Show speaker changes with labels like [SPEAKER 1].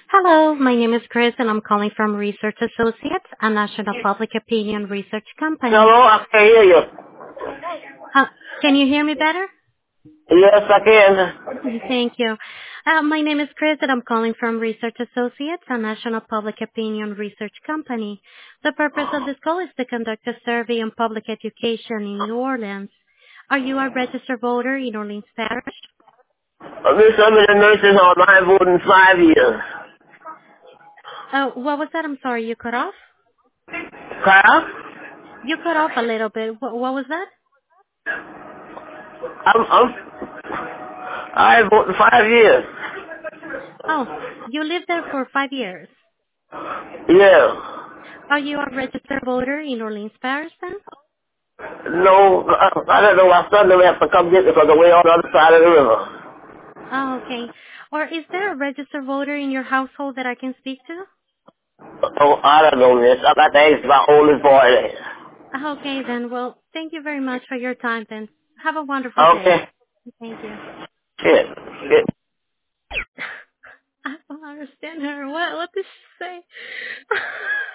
[SPEAKER 1] Hello, my name is Chris, and I'm calling from Research Associates, a national public opinion research company.
[SPEAKER 2] Hello, I can hear you.
[SPEAKER 1] Uh, can you hear me better?
[SPEAKER 2] Yes, I can.
[SPEAKER 1] Thank you. My name is Chris, and I'm calling from Research Associates, a national public opinion research company. The purpose of this call is to conduct a survey on public education in New Orleans. Are you a registered voter in Orleans Parish?
[SPEAKER 2] Miss, I'm in a nursing home. I have more than 5 years.
[SPEAKER 1] What was that? I'm sorry, you cut off?
[SPEAKER 2] Huh?
[SPEAKER 1] You cut off a little bit. What was that?
[SPEAKER 2] I'm, I have more than 5 years.
[SPEAKER 1] Oh, you lived there for 5 years.
[SPEAKER 2] Yeah.
[SPEAKER 1] Are you a registered voter in Orleans Parish then?
[SPEAKER 2] No, I don't know. My son will have to come get me because I'm way on the other side of the river.
[SPEAKER 1] Oh, okay. Or is there a registered voter in your household that I can speak to?
[SPEAKER 2] Oh, I don't know, Miss. I got to ask my oldest boy.
[SPEAKER 1] Okay then. Well, thank you very much for your time then. Have a wonderful day.
[SPEAKER 2] Okay.
[SPEAKER 1] Thank you.
[SPEAKER 2] Shit. Shit.
[SPEAKER 1] I don't understand her. What did she say?